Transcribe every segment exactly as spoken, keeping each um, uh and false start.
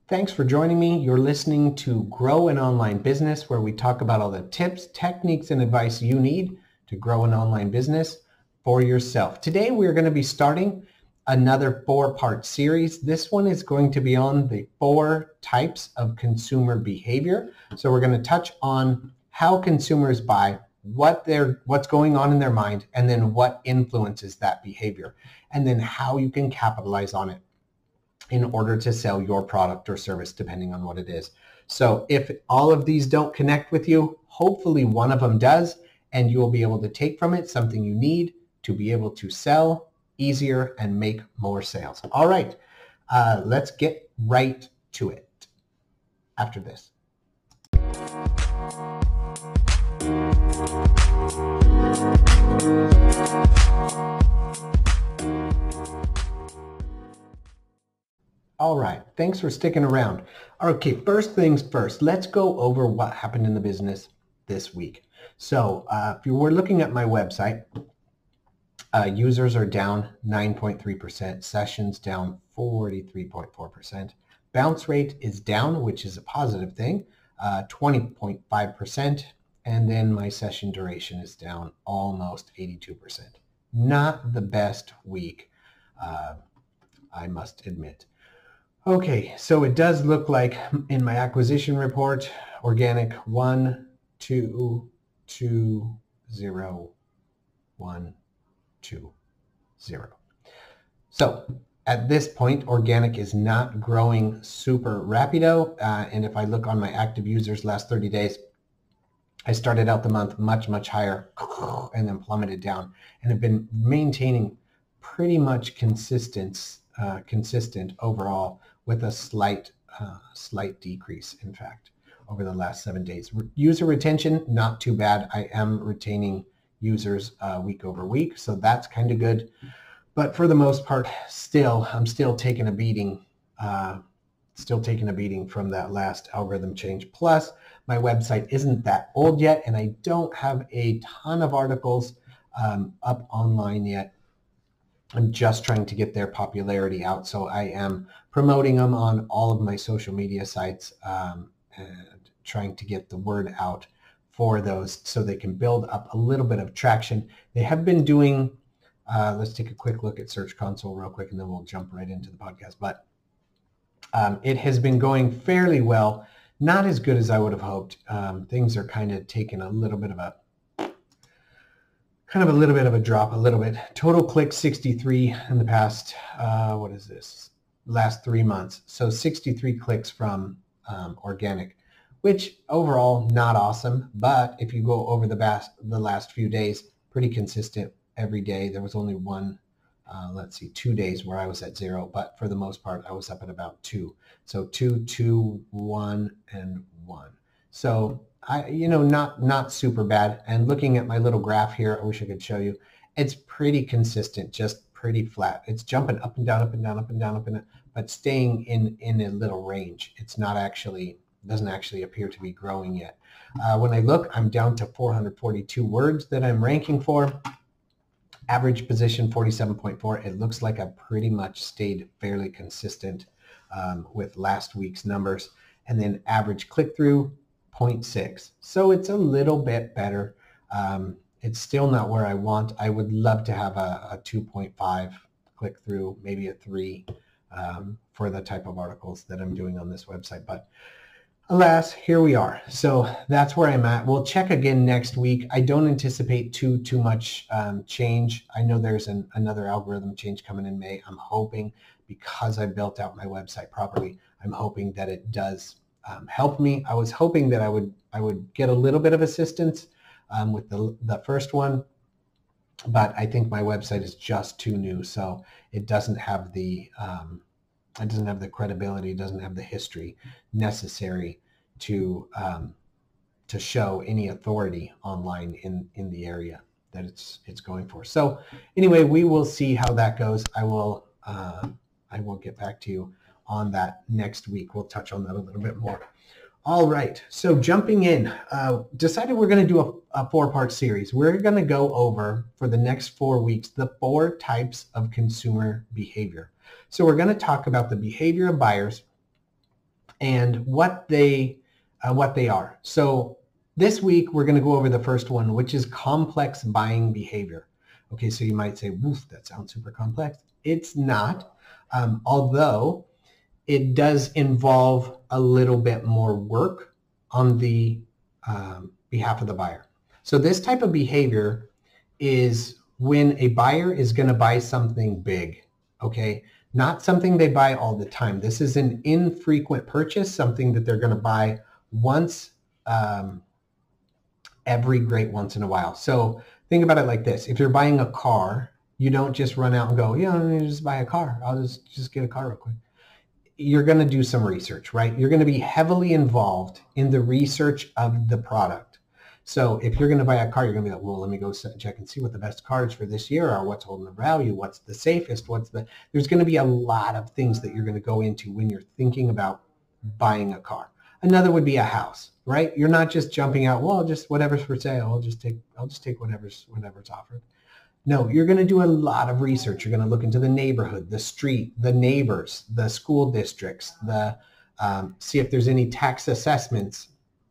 Thanks for joining me. You're listening to Grow an Online Business, where we talk about all the tips, techniques, and advice you need to grow an online business for yourself. Today, we're going to be starting another four-part series. This one is going to be on the four types of consumer behavior. So we're going to touch on how consumers buy, what they're, what's going on in their mind, and then what influences that behavior, and then how you can capitalize on it in order to sell your product or service, depending on what it is. So if all of these don't connect with you, hopefully one of them does, and you will be able to take from it something you need to be able to sell easier and make more sales. All right, uh, let's get right to it after this. All right, thanks for sticking around. Okay, first things first, let's go over what happened in the business this week. So uh, if you were looking at my website, uh, users are down nine point three percent, sessions down forty-three point four percent, bounce rate is down, which is a positive thing, uh, twenty point five percent, and then my session duration is down almost eighty-two percent. Not the best week, uh, I must admit. Okay, so it does look like in my acquisition report, organic one, two, two, zero, one, two, zero. So at this point, organic is not growing super rapido. Uh, and if I look on my active users last thirty days, I started out the month much, much higher and then plummeted down and have been maintaining pretty much consistent, uh, consistent overall, with a slight, uh, slight decrease, in fact, over the last seven days. Re- user retention, not too bad. I am retaining users uh, week over week, so that's kind of good. But for the most part, still, I'm still taking a beating, uh, still taking a beating from that last algorithm change. Plus, my website isn't that old yet, and I don't have a ton of articles um, up online yet. I'm just trying to get their popularity out, so I am promoting them on all of my social media sites um, and trying to get the word out for those so they can build up a little bit of traction. They have been doing, uh, let's take a quick look at Search Console real quick and then we'll jump right into the podcast. But um, it has been going fairly well, not as good as I would have hoped. Um, things are kind of taking a little bit of a kind of a little bit of a drop, a little bit. Total clicks sixty-three in the past, uh, what is this, last three months. So sixty-three clicks from um, organic, which overall not awesome. But if you go over the, bas- the last few days, pretty consistent every day. There was only one, uh, let's see, two days where I was at zero. But for the most part, I was up at about two. So two, two, one, and one. So I, you know, not not super bad. And looking at my little graph here, I wish I could show you. It's pretty consistent, just pretty flat. It's jumping up and down, up and down, up and down, up and down, but staying in in a little range. It's not actually, doesn't actually appear to be growing yet. Uh, when I look, I'm down to four hundred forty-two words that I'm ranking for. Average position forty-seven point four. It looks like I pretty much stayed fairly consistent um, with last week's numbers. And then average click-through, zero point six. So it's a little bit better. Um, it's still not where I want. I would love to have a, a two point five click through, maybe a three um, for the type of articles that I'm doing on this website. But alas, here we are. So that's where I'm at. We'll check again next week. I don't anticipate too, too much um, change. I know there's an, another algorithm change coming in May. I'm hoping, because I built out my website properly, I'm hoping that it does Um, help me. I was hoping that I would I would get a little bit of assistance um, with the the first one, but I think my website is just too new, so it doesn't have the um, it doesn't have the credibility, it doesn't have the history necessary to um, to show any authority online in in the area that it's it's going for. So anyway, we will see how that goes. I will uh, I will get back to you on that next week. We'll touch on that a little bit more. All right, so jumping in, uh, decided we're going to do a, a four-part series. We're going to go over, for the next four weeks, the four types of consumer behavior. So we're going to talk about the behavior of buyers, and what they uh, what they are. So this week we're going to go over the first one, which is complex buying behavior. Okay, so you might say, woof, that sounds super complex. It's not, um, although it does involve a little bit more work on the um, behalf of the buyer. So this type of behavior is when a buyer is going to buy something big, okay? Not something they buy all the time. This is an infrequent purchase, something that they're going to buy once um, every great once in a while. So think about it like this. If you're buying a car, you don't just run out and go, yeah, let me just buy a car. I'll just, just get a car real quick. You're going to do some research, right? You're going to be heavily involved in the research of the product. So if you're going to buy a car, you're going to be like, well, let me go check and see what the best cars for this year are, what's holding the value, what's the safest, what's the, there's going to be a lot of things that you're going to go into when you're thinking about buying a car. Another would be a house, right? You're not just jumping out, well, just whatever's for sale. I'll just take, I'll just take whatever's, whatever's offered. No, you're going to do a lot of research. You're going to look into the neighborhood, the street, the neighbors, the school districts, the um, see if there's any tax assessments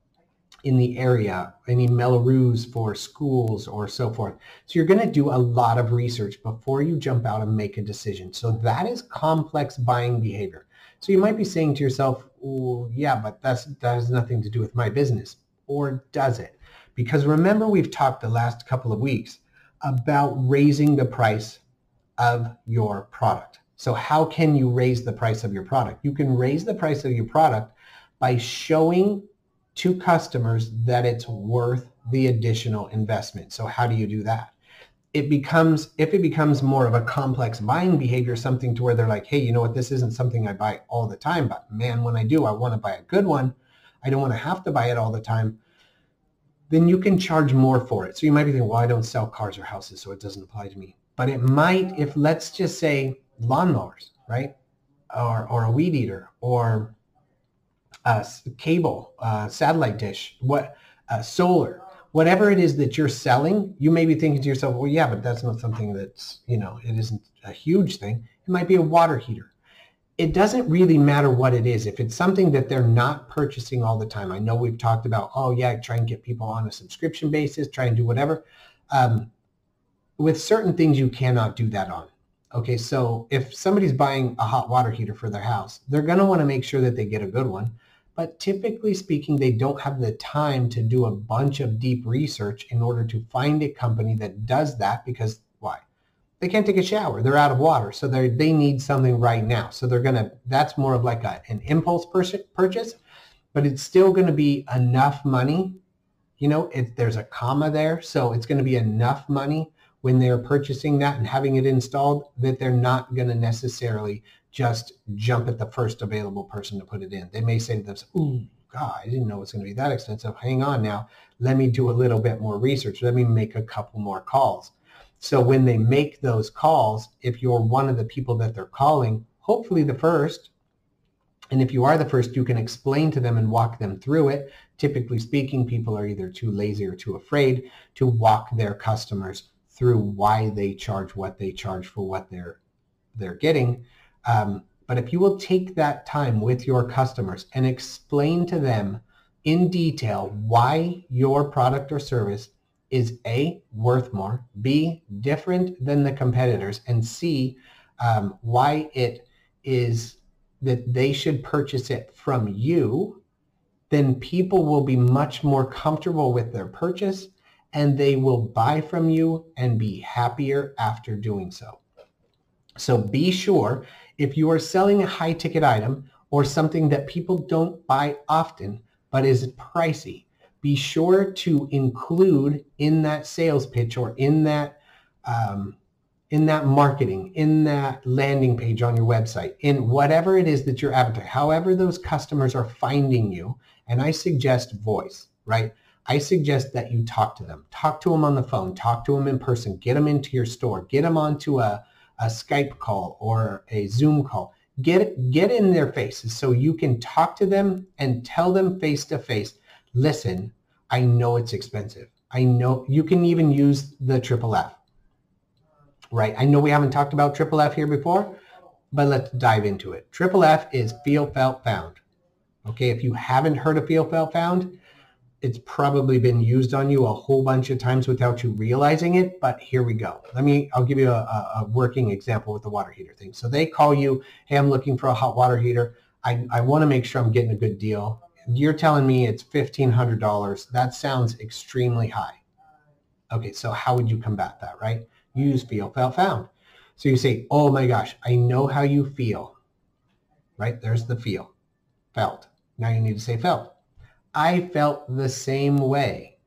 in the area, any Melrose for schools or so forth. So you're going to do a lot of research before you jump out and make a decision. So that is complex buying behavior. So you might be saying to yourself, oh, yeah, but that's, that has nothing to do with my business. Or does it? Because remember, we've talked the last couple of weeks about raising the price of your product. So how can you raise the price of your product? You can raise the price of your product by showing to customers that it's worth the additional investment. So how do you do that? It becomes, if it becomes more of a complex buying behavior, something to where they're like, hey, you know what, this isn't something I buy all the time, but man, when I do, I want to buy a good one. I don't want to have to buy it all the time. Then you can charge more for it. So you might be thinking, well, I don't sell cars or houses, so it doesn't apply to me. But it might, if let's just say lawnmowers, right? Or, or a weed eater, or a cable, uh, satellite dish, what, uh, solar, whatever it is that you're selling, you may be thinking to yourself, well, yeah, but that's not something that's, you know, it isn't a huge thing. It might be a water heater. It doesn't really matter what it is. If it's something that they're not purchasing all the time, I know we've talked about, oh yeah, try and get people on a subscription basis, try and do whatever. Um, with certain things, you cannot do that on. Okay, so if somebody's buying a hot water heater for their house, they're gonna wanna make sure that they get a good one. But typically speaking, they don't have the time to do a bunch of deep research in order to find a company that does that, because why? They can't take a shower. They're out of water. So they they need something right now. So they're going to, that's more of like a, an impulse purchase, but it's still going to be enough money. You know, it, there's a comma there. So it's going to be enough money when they're purchasing that and having it installed that they're not going to necessarily just jump at the first available person to put it in. They may say to themselves, ooh, God, I didn't know it's going to be that expensive. Hang on now. Let me do a little bit more research. Let me make a couple more calls. So when they make those calls, if you're one of the people that they're calling, hopefully the first, and if you are the first, you can explain to them and walk them through it. Typically speaking, people are either too lazy or too afraid to walk their customers through why they charge what they charge for what they're, they're getting. Um, but if you will take that time with your customers and explain to them in detail why your product or service is A, worth more, B, different than the competitors, and C, um, why it is that they should purchase it from you, then people will be much more comfortable with their purchase and they will buy from you and be happier after doing so. So be sure, if you are selling a high ticket item or something that people don't buy often but is pricey, be sure to include in that sales pitch or in that um, in that marketing, in that landing page on your website, in whatever it is that you're advertising, however those customers are finding you. And I suggest voice, right? I suggest that you talk to them. Talk to them on the phone. Talk to them in person. Get them into your store. Get them onto a, a Skype call or a Zoom call. Get, get in their faces so you can talk to them and tell them face to face, listen, I know it's expensive. I know you can even use the triple F, right? I know we haven't talked about triple F here before, but let's dive into it. Triple F is feel, felt, found. Okay, if you haven't heard of Feel Felt Found, it's probably been used on you a whole bunch of times without you realizing it, but here we go. Let me, I'll give you a, a working example with the water heater thing. So they call you, hey, I'm looking for a hot water heater. I, I want to make sure I'm getting a good deal. You're telling me it's fifteen hundred dollars. That sounds extremely high. Okay, so how would you combat that, right? You use Feel Felt Found. So you say, oh my gosh, I know how you feel, right? There's the feel, felt. Now you need to say felt. I felt the same way.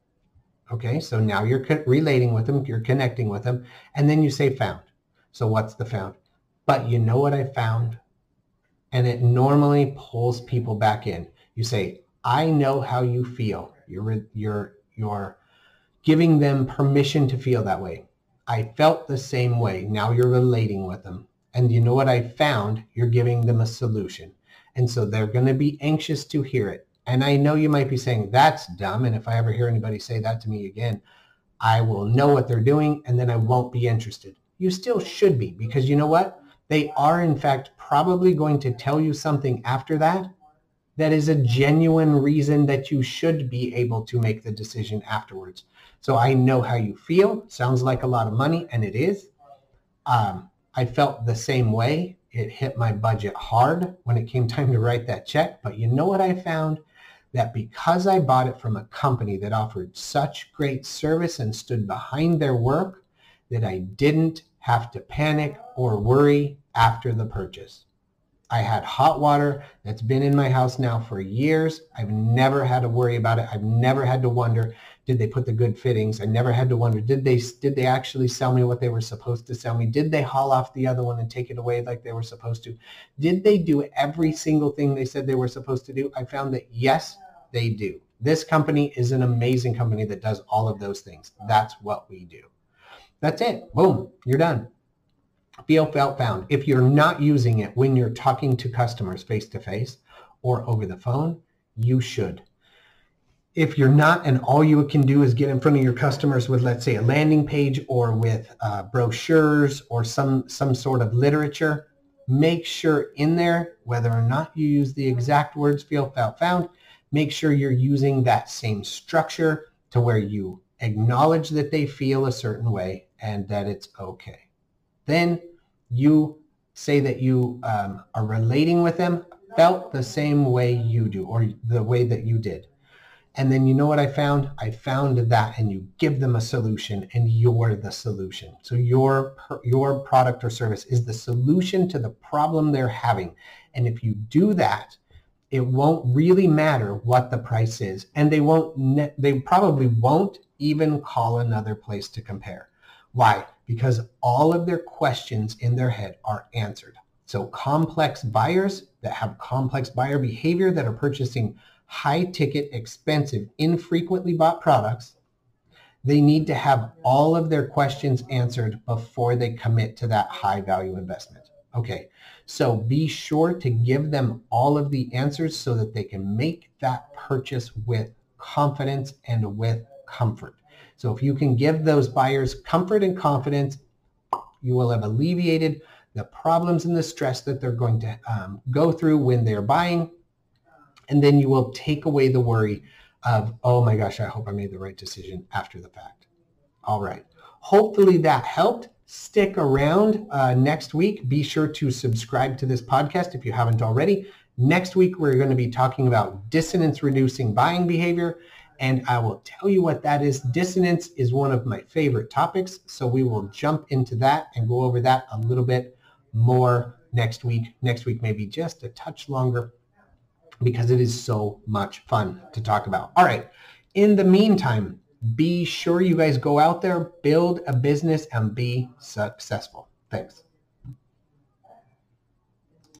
Okay, so now you're relating with them, you're connecting with them, and then you say found. So what's the found? But you know what I found? And it normally pulls people back in. You say, I know how you feel. You're, you're, you're giving them permission to feel that way. I felt the same way. Now you're relating with them. And you know what I found? You're giving them a solution. And so they're going to be anxious to hear it. And I know you might be saying, that's dumb. And if I ever hear anybody say that to me again, I will know what they're doing and then I won't be interested. You still should be, because you know what? They are, in fact, probably going to tell you something after that that is a genuine reason that you should be able to make the decision afterwards. So I know how you feel. Sounds like a lot of money, and it is. Um, I felt the same way. It hit my budget hard when it came time to write that check. But you know what I found? That because I bought it from a company that offered such great service and stood behind their work, that I didn't have to panic or worry after the purchase. I had hot water that's been in my house now for years. I've never had to worry about it. I've never had to wonder, did they put the good fittings? I never had to wonder, did they did they actually sell me what they were supposed to sell me? Did they haul off the other one and take it away like they were supposed to? Did they do every single thing they said they were supposed to do? I found that yes, they do. This company is an amazing company that does all of those things. That's what we do. That's it. Boom, you're done. Feel Felt Found. If you're not using it when you're talking to customers face-to-face or over the phone, you should. If you're not, and all you can do is get in front of your customers with, let's say, a landing page or with uh, brochures or some, some sort of literature, make sure in there, whether or not you use the exact words Feel Felt Found, make sure you're using that same structure to where you acknowledge that they feel a certain way and that it's okay. Then you say that you um, are relating with them, felt the same way you do, or the way that you did. And then you know what I found? I found that, and you give them a solution, and you're the solution. So your, your product or service is the solution to the problem they're having. And if you do that, it won't really matter what the price is. And they won't, they probably won't even call another place to compare. Why? Because all of their questions in their head are answered. So complex buyers that have complex buyer behavior that are purchasing high ticket, expensive, infrequently bought products, they need to have all of their questions answered before they commit to that high value investment. Okay, so be sure to give them all of the answers so that they can make that purchase with confidence and with comfort. So if you can give those buyers comfort and confidence, you will have alleviated the problems and the stress that they're going to um, go through when they're buying. And then you will take away the worry of, oh my gosh, I hope I made the right decision after the fact. All right. Hopefully that helped. Stick around uh, next week. Be sure to subscribe to this podcast if you haven't already. Next week, we're going to be talking about dissonance reducing buying behavior. And I will tell you what that is. Dissonance is one of my favorite topics. So we will jump into that and go over that a little bit more next week. Next week, maybe just a touch longer, because it is so much fun to talk about. All right. In the meantime, be sure you guys go out there, build a business, and be successful. Thanks.